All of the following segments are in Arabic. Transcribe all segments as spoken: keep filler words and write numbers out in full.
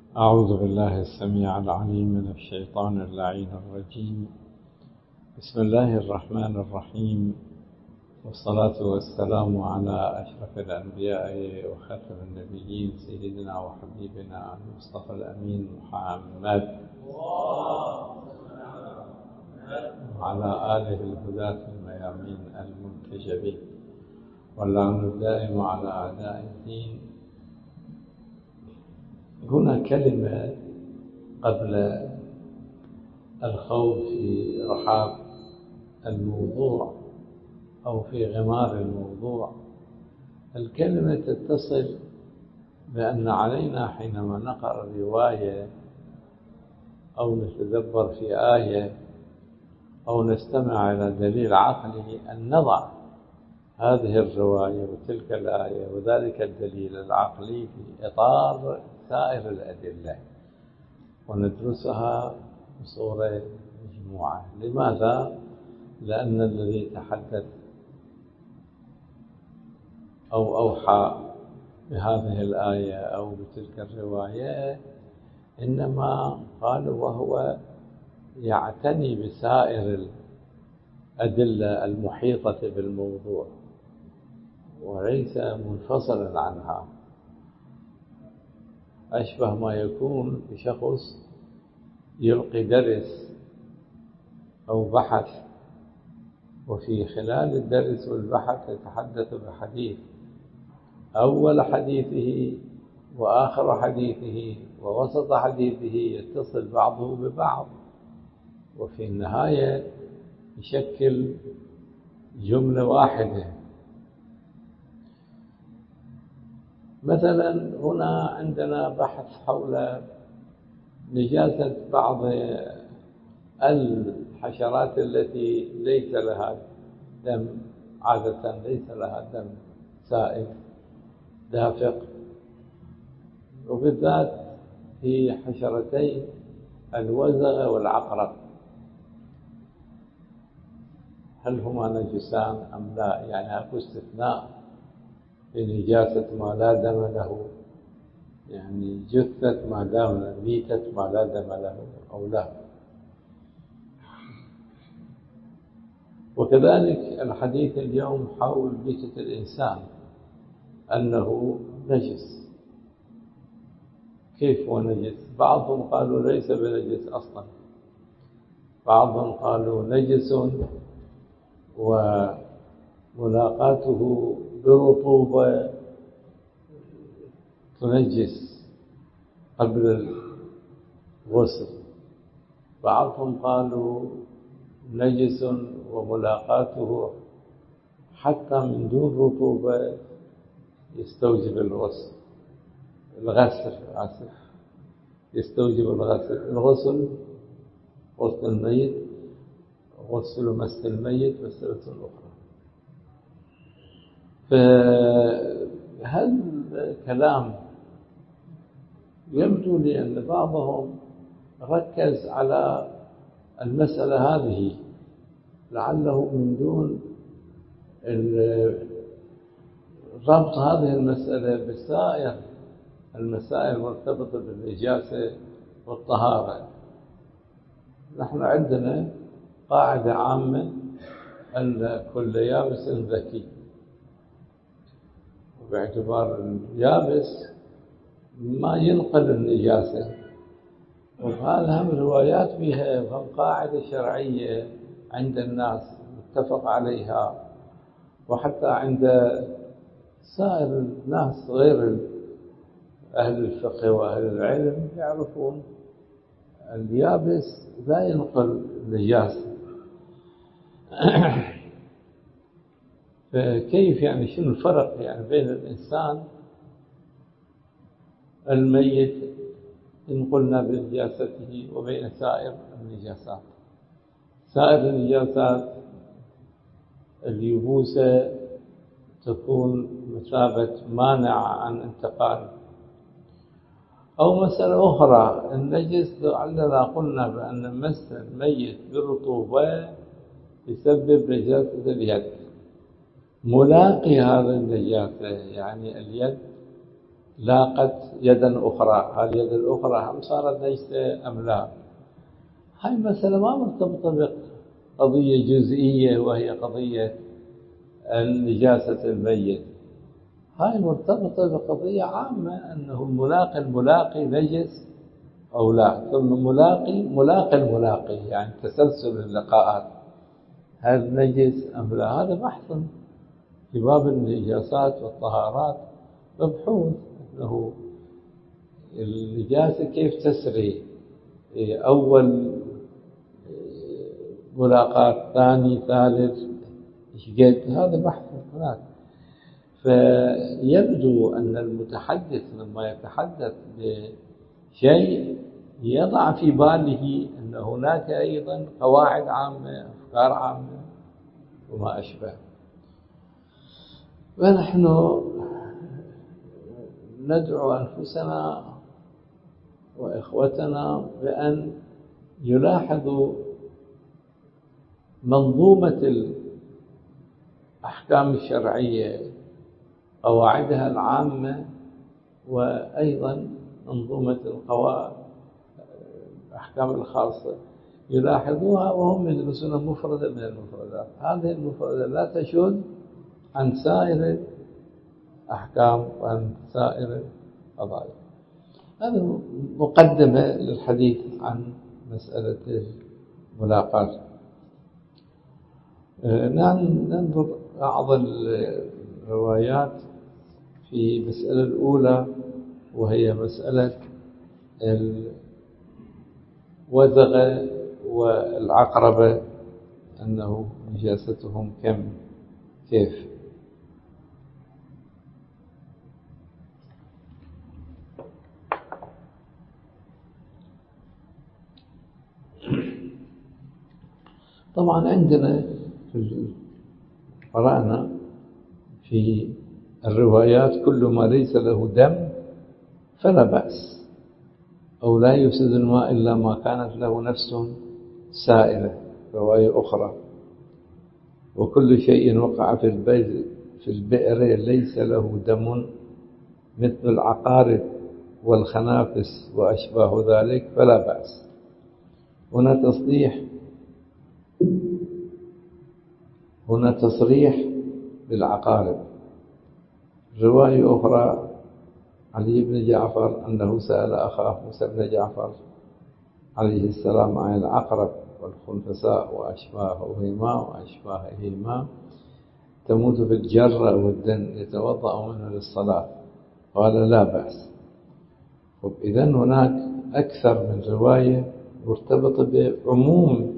أعوذ بالله السميع العليم من الشيطان اللعين الرجيم. بسم الله الرحمن الرحيم، والصلاة والسلام على أشرف الأنبياء وخاتم النبيين سيدنا وحبيبنا المصطفى الأمين محمد وعلى آله الهداة الميامين المنتجبين، واللعن الدائم على أعداء الدين. هنا كلمة قبل الخوض في رحاب الموضوع أو في غمار الموضوع. الكلمة تتصل بأن علينا حينما نقرأ رواية أو نتدبر في آية أو نستمع إلى دليل عقلي أن نضع هذه الرواية وتلك الآية وذلك الدليل العقلي في إطار سائر الأدلة وندرسها بصورة مجموعة. لماذا؟ لأن الذي تحدث أو أوحى بهذه الآية أو بتلك الرواية إنما قال وهو يعتني بسائر الأدلة المحيطة بالموضوع وليس منفصلا عنها. أشبه ما يكون بشخص يلقي درس أو بحث، وفي خلال الدرس والبحث يتحدث بحديث، أول حديثه وآخر حديثه ووسط حديثه يتصل بعضه ببعض، وفي النهاية يشكل جملة واحدة. مثلا هنا عندنا بحث حول نجاسة بعض الحشرات التي ليس لها دم، عادة ليس لها دم سائل دافق، وبالذات في حشرتين الوزغ والعقرب. هل هما نجسان أم لا؟ يعني أكو استثناء في نجاسة ما لا دم له، يعني جثة ما دام ميتة ما لا دم له أو لا. وكذلك الحديث اليوم حول ميتة الإنسان أنه نجس. كيف هو نجس؟ بعضهم قالوا ليس بنجس أصلا، بعضهم قالوا نجس وملاقاته برطوبة تنجس قبل الغسل، بعضهم قالوا نجس وملاقاته حتى من دون رطوبة يستوجب الغسل الغسل آسف يستوجب الغسل الغسل غسل الميت، غسل مس الميت مسألة أخرى. فهذا الكلام يبدو لي أن بعضهم ركز على المسألة هذه لعله من دون ربط هذه المسألة بسائر المسائل المرتبطة بالنجاسة والطهارة. نحن عندنا قاعدة عامة أن كل يابس ذكي، وباعتبار اليابس ما ينقل النجاسة، وهذا هم روايات فيها، وهم قاعدة شرعية عند الناس متفق عليها، وحتى عند سائر الناس غير أهل الفقه وأهل العلم يعرفون اليابس لا ينقل النجاسة. فكيف يعني شنو الفرق يعني بين الإنسان الميت إن قلنا بنجاسته وبين سائر النجاسات؟ سائر النجاسات اليبوسة تكون مثابة مانع عن انتقال. أو مسألة أخرى، النجس لعلنا قلنا بأن مس الميت برطوبة يسبب نجاسة اليد. ملاقي هذا النجاسة يعني اليد لاقت يدا أخرى، هذه اليد الأخرى هم صارت نجسة أم لا؟ هاي المسألة ما مرتبطة بقضية جزئية وهي قضية نجاسة الميت، هاي مرتبطة بقضية عامة أنه الملاقي الملاقي نجس أو لا، ثم ملاقي ملاقي الملاقي يعني تسلسل اللقاءات هل نجس أم لا. هذا بحث في باب النجاسات والطهارات مبحوث، أنه النجاسة كيف تسري، أول ملاقاة، ثاني، ثالث، إيش قد، هذا بحث هناك. فيبدو أن المتحدث لما يتحدث بشيء يضع في باله أن هناك أيضا قواعد عامة، أفكار عامة وما أشبه. ونحن ندعو أنفسنا وإخوتنا بأن يلاحظوا منظومة الأحكام الشرعية، قواعدها العامة، وأيضا منظومة الأحكام الخاصة، يلاحظوها وهم يدرسون مفردة من المفردات. هذه المفردة لا تشذ عن سائر الأحكام وعن سائر القضايا. هذا مقدمة للحديث عن مسألة الملاقاة. ننظر بعض الروايات في المسألة الأولى، وهي مسألة الوزغة والعقربة، أنه نجاستهم كم كيف. طبعا عندنا قرأنا في الروايات كل ما ليس له دم فلا بأس، أو لا يفسد الماء إلا ما كانت له نفس سائلة، رواية أخرى، وكل شيء وقع في البئر في البئر ليس له دم مثل العقارب والخنافس وأشباه ذلك فلا بأس. هنا تصريح هنا تصريح بالعقارب. رواية أخرى علي بن جعفر أنه سأل أخاه موسى بن جعفر عليه السلام عن العقرب والخنفساء وأشباههما وأشباههما تموت في الجرة والدن يتوضأ منه للصلاة، قال لا بأس. إذن هناك أكثر من رواية مرتبطة بعموم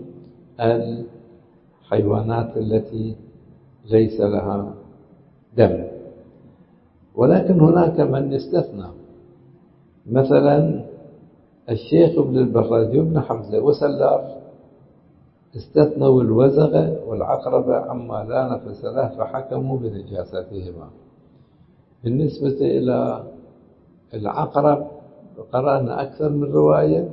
الحيوانات التي ليس لها دم، ولكن هناك من استثنى، مثلا الشيخ ابن البراج بن حمزة وسلار استثنوا الوزغ والعقرب عما لا نفس له فحكموا بنجاستهما. بالنسبة إلى العقرب قرأنا أكثر من رواية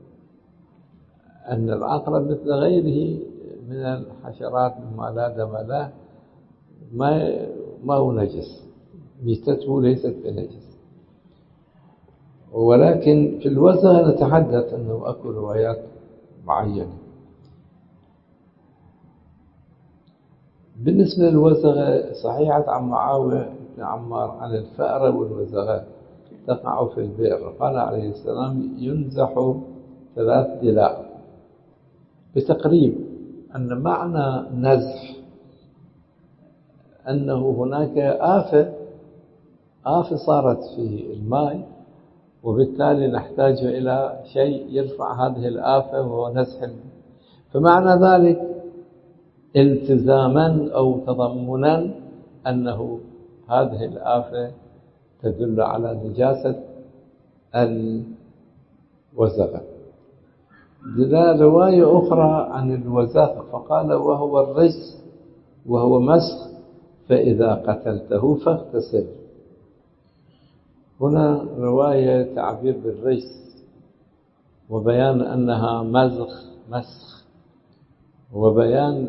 أن العقرب مثل غيره من الحشرات مما لا دم له ما ما هو نجس، ميتته ليست بنجس. ولكن في الوزغ نتحدث أنه أكو روايات معينة. بالنسبة للوزغ صحيحة عن معاوية بن عمار عن الفأرة والوزغات تقع في البئر، قال عليه السلام ينزح ثلاث دلاء، بتقريب أن معنى نزح أنه هناك آفة آفة صارت في الماء، وبالتالي نحتاج إلى شيء يرفع هذه الآفة وهو نزح. فمعنى ذلك التزاما أو تضمنا أنه هذه الآفة تدل على نجاسة الوزغ. لا رواية أخرى عن الوزغ فقال وهو الرجس وهو مسخ فإذا قتلته فاغتسل. هنا رواية تعبير بالرجس وبيان أنها مزخ مسخ، وبيان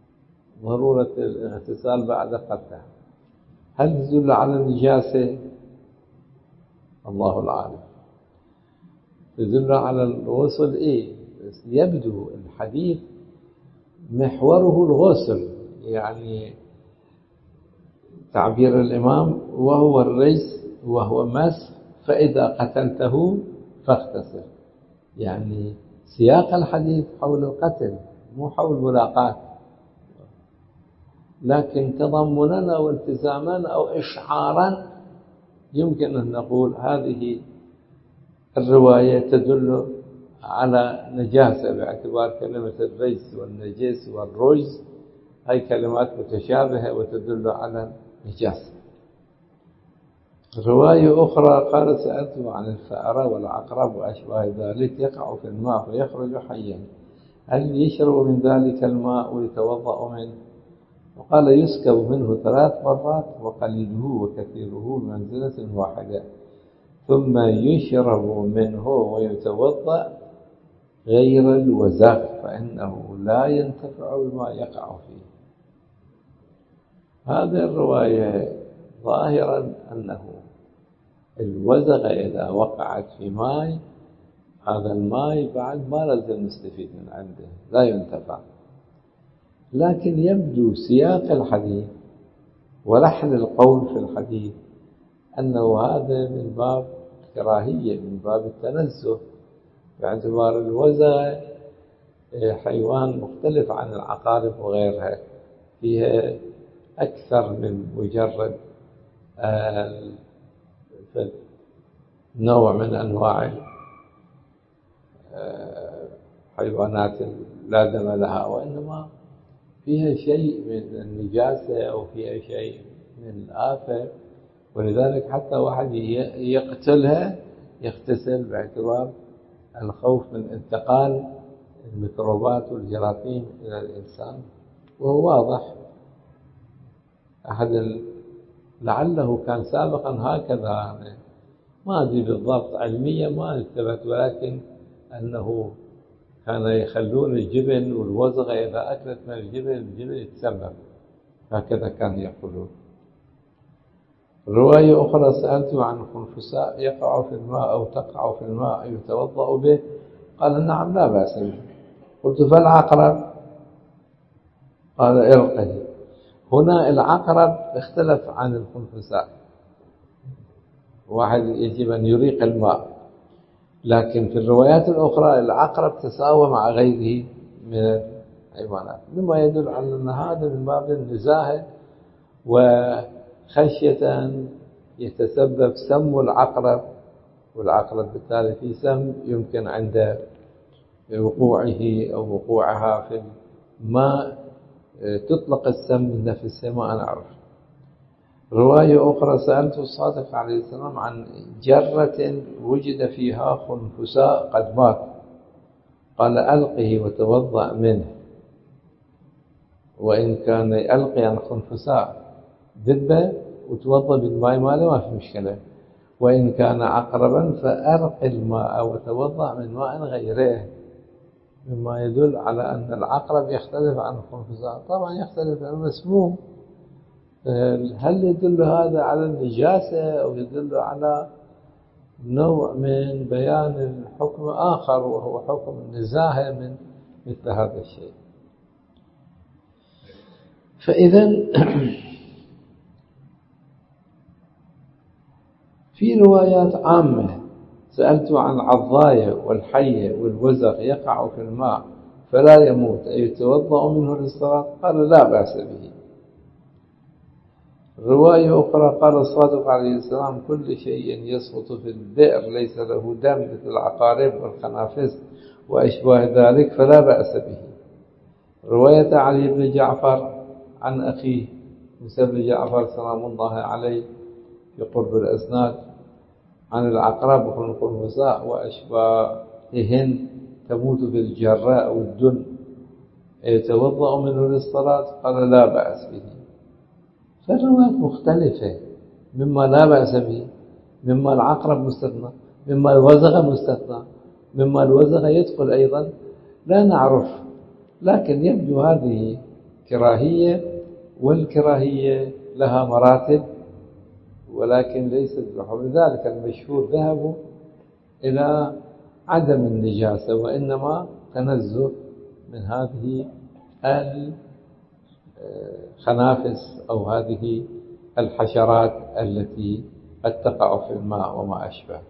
بضرورة الاغتسال بعد قتله. هل تدل على النجاسة الله العالم. تدل على الغسل إيه؟ بس يبدو الحديث محوره الغسل، يعني تعبير الإمام وهو الرجس وهو مس فإذا قتلته فاغتسل، يعني سياق الحديث حول القتل مو حول ملاقاة، لكن تضمنا والتزاما أو إشعارا يمكن أن نقول هذه الرواية تدل على نجاسة، باعتبار كلمة الرجس والنجس والرجز هي كلمات متشابهة وتدل على نجاسة. رواية أخرى قال سألته عن الفأرة والعقرب وأشباه ذلك يقع في الماء ويخرج حيا، هل يشرب من ذلك الماء ويتوضأ منه؟ وقال يسكب منه ثلاث مرات وقليله وكثيره بمنزلة واحدة، ثم يشرب منه ويتوضأ غير الوزغ فإنه لا ينتفع بما يقع فيه. هذه الرواية ظاهرا أنه الوزغ إذا وقعت في ماء هذا الماء بعد ما لازم نستفيد من عنده لا ينتفع، لكن يبدو سياق الحديث ولحن القول في الحديث أنه هذا من باب الكراهية، من باب التنزه، باعتبار الوزغ حيوان مختلف عن العقارب وغيرها، فيها أكثر من مجرد نوع من أنواع حيوانات لا دم لها، وإنما فيها شيء من النجاسة أو فيها شيء من الآفة، ولذلك حتى واحد يقتلها يغتسل باعتبار الخوف من انتقال الميكروبات والجراثيم إلى الإنسان. وهو واضح أحد لعله كان سابقا هكذا، ما أدري بالضبط علميا ما اثبت، ولكن أنه كان يخلون الجبن والوزغ إذا أكلت من الجبن الجبن يتسمم، هكذا كانوا يقولون. رواية أخرى سألته عن خنفساء يقع في الماء أو تقع في الماء يتوضأ به، قال نعم لا بأس به. قلت فالعقرب؟ قال ارقه. هنا العقرب اختلف عن الخنفساء، واحد يجب أن يريق الماء، لكن في الروايات الأخرى العقرب تساوى مع غيره من الحيوانات، مما يدل على أن هذا من باب النزاهة وخشية أن يتسبب سم العقرب، والعقرب بالتالي في سم يمكن عند وقوعه أو وقوعها في الماء تطلق السم من نفسه ما نعرف. رواية أخرى سألت الصادق عليه السلام عن جرة وجد فيها خنفساء قد مات، قال ألقه وتوضأ منه، وإن كان ألقي عن خنفساء ذبه وتوضأ بالماء ماله ما في مشكلة، وإن كان عقربا فأرق الماء وتوضأ من ماء غيره، مما يدل على أن العقرب يختلف عن الخنفساء. طبعا يختلف عن المسموم، هل يدل هذا على النجاسة أو يدل على نوع من بيان الحكم آخر وهو حكم النزاهة من مثل هذا الشيء؟ فإذا في روايات عامة سألت عن العضاية والحية والوزغ يقع في الماء فلا يموت أيتوضأ منه للصلاة؟ قال لا بأس به. رواية أخرى قال الصادق عليه السلام كل شيء يسقط في البئر ليس له دم مثل العقارب والخنافس وأشباه ذلك فلا بأس به. رواية علي بن جعفر عن أخيه موسى بن جعفر سلام الله عليه في قرب الأسناد عن العقرب والخنفساء وأشباههن تموت بالجراء والدن يتوضأ منه للصلاة؟ قال لا بأس به. فالروايات مختلفة، مما لا بأس به، مما العقرب مستثنى، مما الوزغ مستثنى، مما الوزغ يدخل أيضا لا نعرف، لكن يبدو هذه كراهية، والكراهية لها مراتب ولكن ليست بحر. لذلك المشهور ذهبوا إلى عدم النجاسة، وإنما تنزه من هذه الخنافس أو هذه الحشرات التي قد تقع في الماء وما أشبه.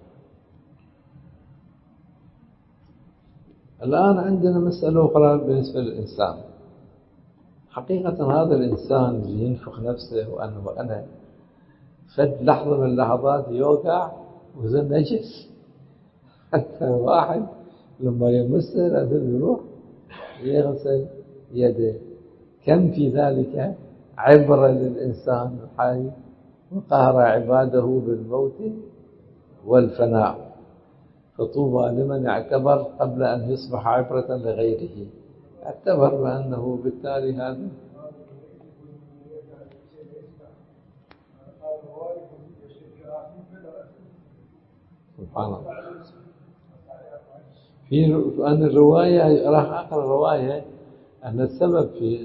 الآن عندنا مسألة أخرى بالنسبة للإنسان. حقيقة هذا الإنسان اللي ينفخ نفسه وأنا وأنا فد لحظة من اللحظات يوقع وزن نجس، حتى واحد لما يمسه لازم يروح يغسل يده. كم في ذلك عبرة للإنسان الحي وقهر عباده بالموت والفناء. فطوبى لمن اعتبر قبل أن يصبح عبرة لغيره، اعتبر بأنه بالتالي هذا سبحان الله. في أن الرواية راح أقرأ رواية أن السبب في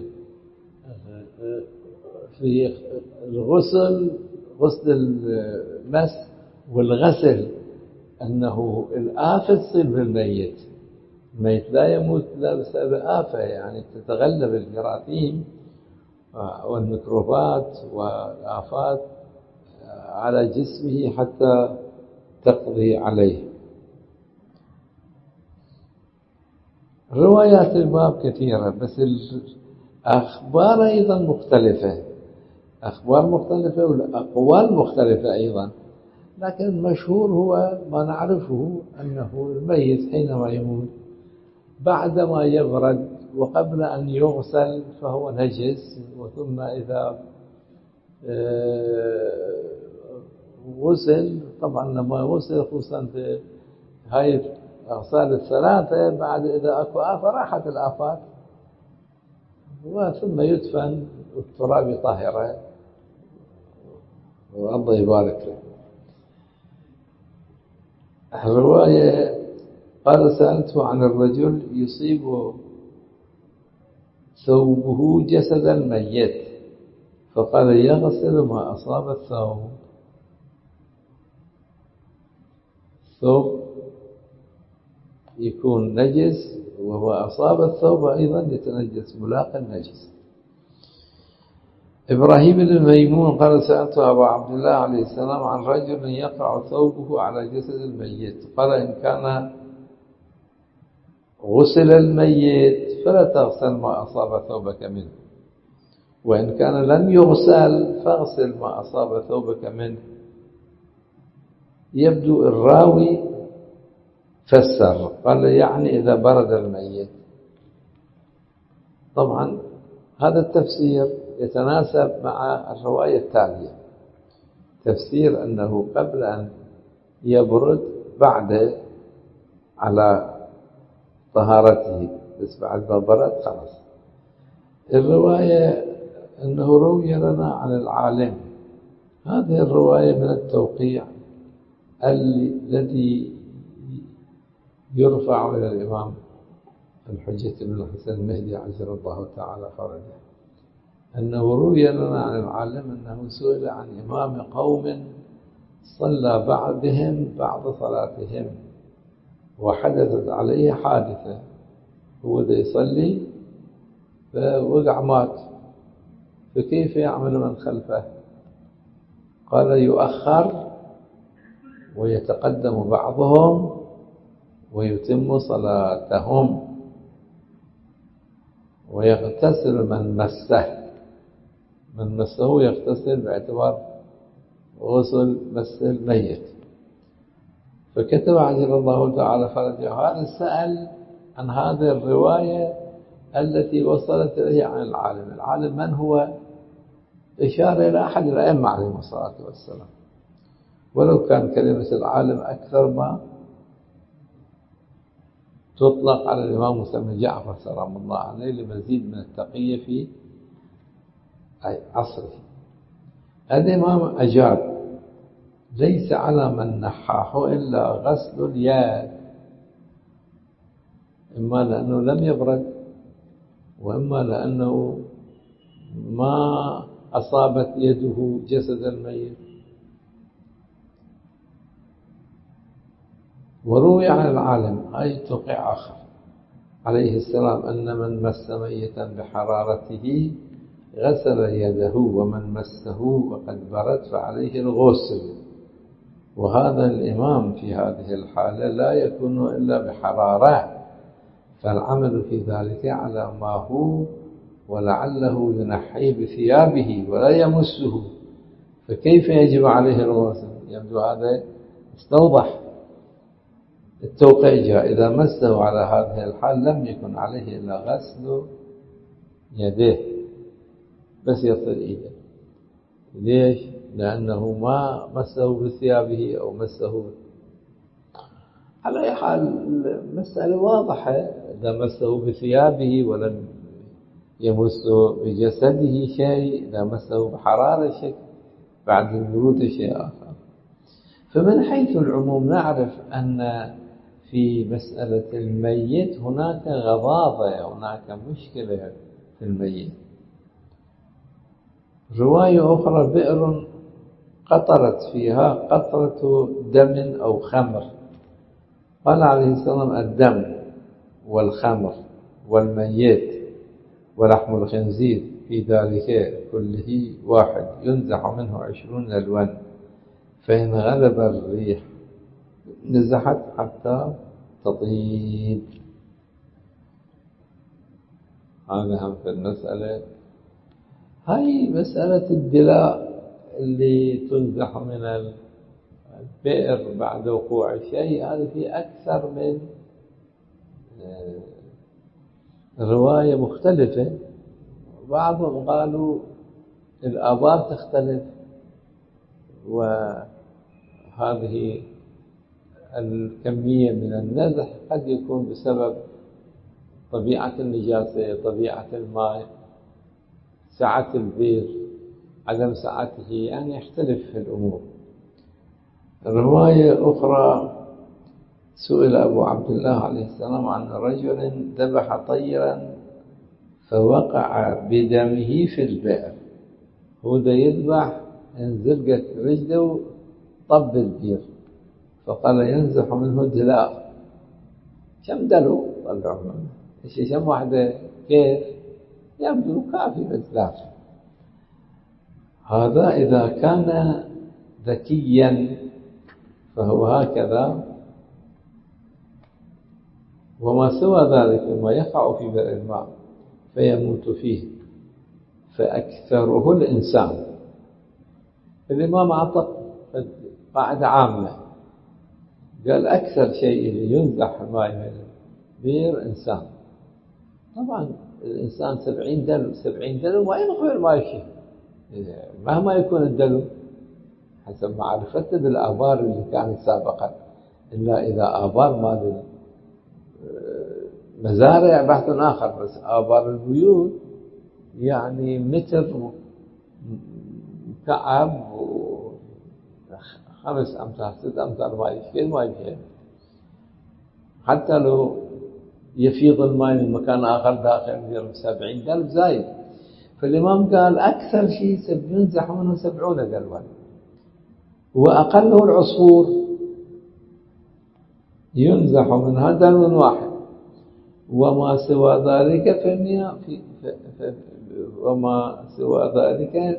في الغسل غسل المس والغسل أنه الآفة تصير بالميت. الميت لا يموت لا بسبب آفة، يعني تتغلب الجراثيم والميكروبات والآفات على جسمه حتى تقضي عليه. روايات الباب كثيرة، بس الأخبار أيضا مختلفة، أخبار مختلفة والأقوال مختلفة أيضا. لكن المشهور هو ما نعرفه أنه الميت حينما يموت بعدما يبرد وقبل أن يغسل فهو نجس، وثم إذا غسل طبعا لما غسل خصوصا في هاي الأغسال الثلاثة بعد إذا أكو آفة راحت الآفات، وثم يدفن والتراب طاهرة والله يبارك له. الرواية قال سألته عن الرجل يصيب ثوبه جسد الميت، فقال يغسل ما أصاب الثوب. ثوب يكون نجس وهو أصاب الثوب أيضا يتنجس ملاقى النجس. إبراهيم بن ميمون قال سألته أبا عبد الله عليه السلام عن رجل يقع ثوبه على جسد الميت، قال إن كان غسل الميت فلا تغسل ما أصاب ثوبك منه، وإن كان لم يغسل فاغسل ما أصاب ثوبك منه. يبدو الراوي فسر قال يعني إذا برد الميت. طبعا هذا التفسير يتناسب مع الرواية التالية، تفسير أنه قبل أن يبرد بعد على طهارته، بس بعد ما برد خلاص. الرواية أنه روي لنا عن العالم، هذه الرواية من التوقيع الذي يرفع إلى الإمام الحجة بن الحسن المهدي عجل الله تعالى فرجه، أنه روي لنا عن العالم أنه سئل عن إمام قوم صلى بعدهم بعد صلاتهم وحدثت عليه حادثة، هو ذا يصلي فوقع مات، فكيف يعمل من خلفه؟ قال يؤخر ويتقدم بعضهم ويتم صلاتهم ويغتسل من مسه، من مسه يغتسل باعتبار غسل مس الميت. فكتب عجل الله تعالى فرجه هذا سأل عن هذه الرواية التي وصلت إليه عن العالم. العالم من هو؟ إشارة إلى أحد الأئمة عليهم الصلاة والسلام، ولو كان كلمة العالم أكثر ما تطلق على الإمام موسى بن جعفر سلام الله عليه لمزيد من التقية في عصره. الإمام أجاب ليس على من نحاه إلا غسل اليد، إما لأنه لم يبرد وإما لأنه ما أصابت يده جسد الميت، وروي عن العالم هاي توقيع آخر عليه السلام أن من مس ميتا بحرارته غسل يده، ومن مسه وقد برد فعليه الغسل. وهذا الإمام في هذه الحالة لا يكون إلا بحرارة، فالعمل في ذلك على ما هو، ولعله ينحي بثيابه ولا يمسه، فكيف يجب عليه الغسل؟ يبدو هذا استوضح. التوقيع جاء إذا مسه على هذه الحال لم يكن عليه إلا غسل يديه، بس يصل إيده. ليش؟ لأنه ما مسه بثيابه أو مسه. على أي حال المسألة واضحة، إذا مسه بثيابه ولم يمسه بجسده شيء، إذا مسه بحرارة شيء، بعد البرود شيء آخر. فمن حيث العموم نعرف أن في مسألة الميت هناك غضاضة، هناك مشكلة في الميت. رواية أخرى بئر قطرت فيها قطرة دم أو خمر، قال عليه السلام الدم والخمر والميت ولحم الخنزير في ذلك كله واحد، ينزح منه عشرون للون، فإن غلب الريح نزحت حتى تطيب. هذا هم في المسألة. هاي مسألة الدلاء اللي تنزح من البئر بعد وقوع شيء، هذا في أكثر من رواية مختلفة. بعضهم قالوا الآبار تختلف، وهذه الكمية من النزح قد يكون بسبب طبيعة النجاسة، طبيعة الماء، سعة البير، عدم سعته، يعني يختلف في الأمور. رواية أخرى سئل أبو عبد الله عليه السلام عن رجل ذبح طيرا فوقع بدمه في البئر، هو ده يذبح انزلقت رجله طب البير، فقال ينزح منه دلاء. كم دلو؟ طلعوا منه إيش كم واحدة؟ كيف؟ يبدو كافي بثلاث. هذا إذا كان ذكيا فهو هكذا، وما سوى ذلك مما يقع في بئر الماء فيموت فيه فأكثره الإنسان. الإمام أعطى قاعدة عامة، قال أكثر شيء اللي ينزح الماء من البئر إنسان. طبعا الإنسان سبعين دلو، سبعين دلو ما ينخل الماء شيء، مهما يكون الدلو حسب معرفتنا بالآبار اللي كانت سابقا، إلا إذا آبار مال مزارع بحث آخر، بس آبار البيوت يعني متر مكعب وخمس أمتار ست أمتار ما يشكل ما يشكل، حتى لو يفيض الماء من مكان آخر داخل سبعين دلو زايد. فالإمام قال أكثر شيء ينزح منه سبعون دلوا، وأقله العصفور ينزح منها دلو واحد، وما سوى ذلك فمئة في وما سوى ذلك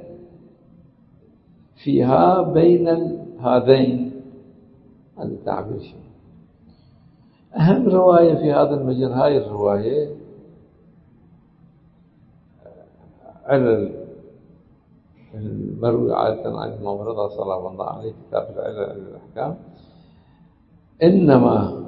فيها بين هذين. هذا تعبير شيء. أهم رواية في هذا المجال هاي الرواية علل المروي عادة عن الإمام رضا صلى الله عليه كتاب العلل الأحكام، إنما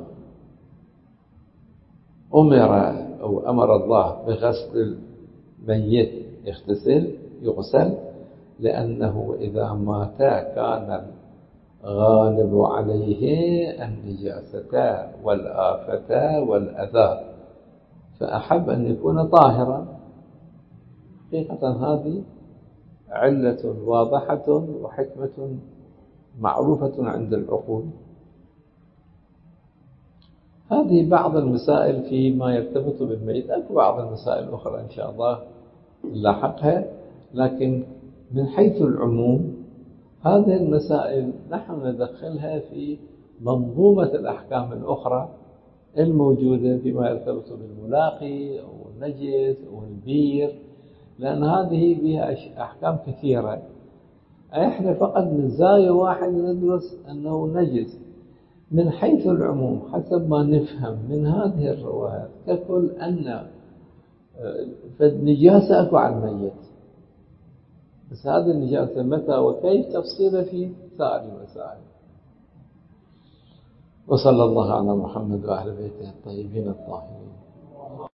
أمر أو أمر الله بغسل الميت يغتسل يغسل لأنه إذا مات كان الغالب عليه النجاسة والآفة والأذى، فأحب أن يكون طاهرا. حقيقة هذه علة واضحة وحكمة معروفة عند العقول. هذه بعض المسائل فيما يرتبط بالميت، أكو بعض المسائل الأخرى إن شاء الله نلاحقها، لكن من حيث العموم هذه المسائل نحن ندخلها في منظومة الأحكام الأخرى الموجودة فيما يرتبط بالملاقي أو النجس أو البير، لأن هذه بها أحكام كثيرة. إحنا فقط من زاوية واحدة ندرس أنه نجس من حيث العموم حسب ما نفهم من هذه الروايات ككل أن فالنجاسة أكو على الميت، بس هذه النجاسة متى وكيف تفصيل في سائر المسائل. وصلى الله على محمد وأهل بيته الطيبين الطاهرين.